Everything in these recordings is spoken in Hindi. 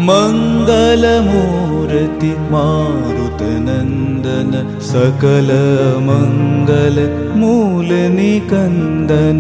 मंगलमूर्ति मारुतनंदन सकल मंगल मूल निकंदन।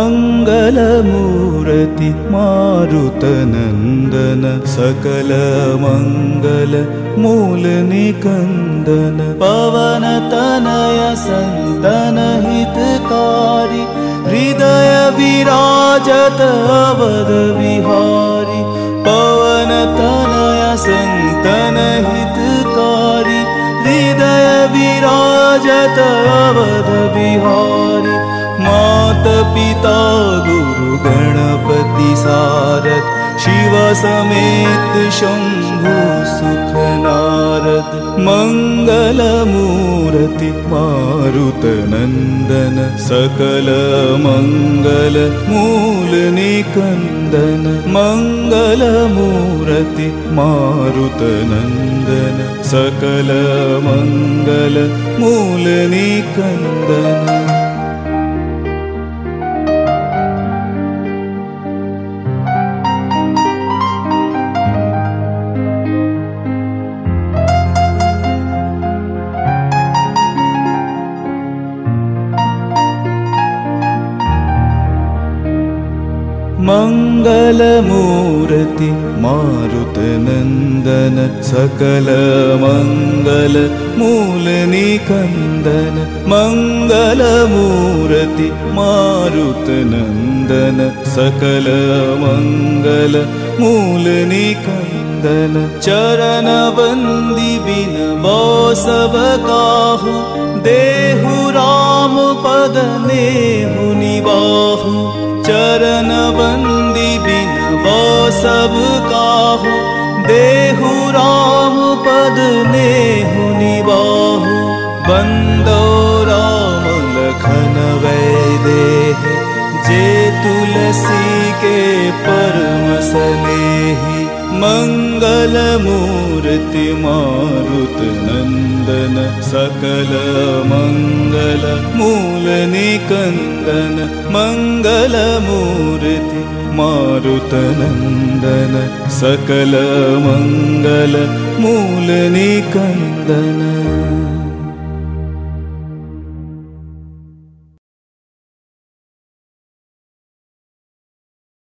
मंगलमूर्ति मारुतनंदन सकल मंगल मूल निकंदन। पवन तनय संतन हितकारी हृदय विराजत अवध विहारी। पवन तनय संतन हितकारी हृदय विराजत अवध विहारी। मात पिता गुरु गणपति सारद शिव समेत शंभु सुख नारद। मंगलमूर्ति मारुतनंदन सकल मंगल मूल निकंदन। मंगलमूर्ति मारुतनंदन सकल मंगल मूल निकंदन। मंगलमूर्ति मारुतनंदन सकल मंगल मूल निकंदन। मंगलमूर्ति मारुतनंदन सकल मंगल मूल निकंदन। चरण वंदी बिन सब काहू देहु राम पद नेहु निबाहु। चरण वंदी बिन सब काहू देहु राम पद नेहु निबाहु। बंदो राम लखन वैदेही जे तुलसी के परम सनेही। मंगलमूर्ति मारुतनंदन सकल मंगल मूल निकंदन। मंगलमूर्ति मारुतनंदन सकल मंगल मूल निकंदन।